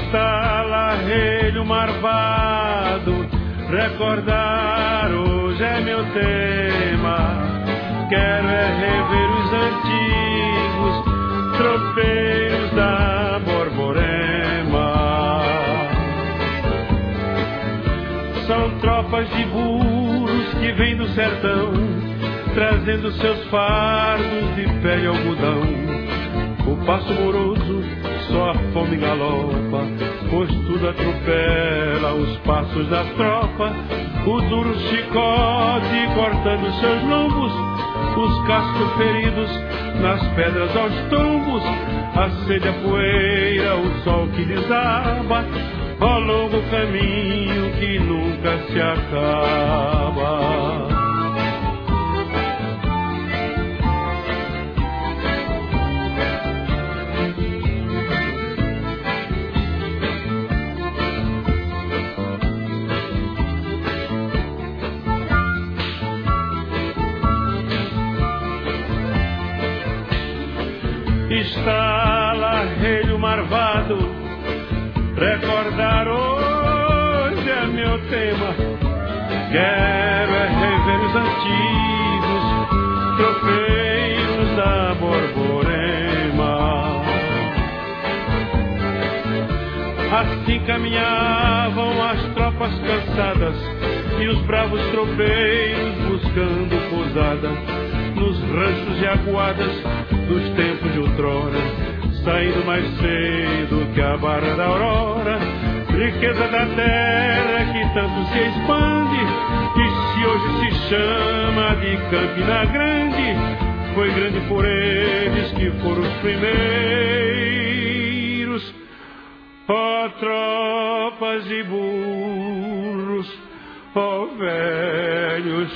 Estalarelho marvado, recordar hoje é meu tema. Quero é rever os antigos tropeiros da Borborema. São tropas de burros que vêm do sertão, trazendo seus fardos de pele e algodão. O passo moroso, só a fome galopa, pois tudo atropela os passos da tropa. O duro chicote cortando seus lombos, os cascos feridos nas pedras aos tombos. Acende a poeira, o sol que desaba, ó longo caminho que nunca se acaba. Estalarelho marvado, recordar hoje é meu tema. Quero é rever os antigos tropeiros da Borborema. Assim caminhavam as tropas cansadas e os bravos tropeiros buscando pousada nos ranchos e aguadas dos tempos de outrora, saindo mais cedo que a barra da aurora. Riqueza da terra que tanto se expande, e se hoje se chama de Campina Grande, foi grande por eles que foram os primeiros. Ó tropas e burros, ó velhos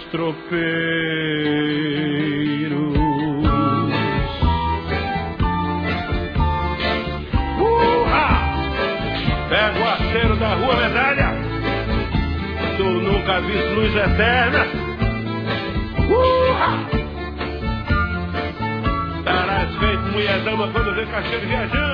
tropeiros. Pega o aceiro da rua medalha, tu nunca viste luz eterna. Parás feito mulher dama quando vê cacheiro viajando.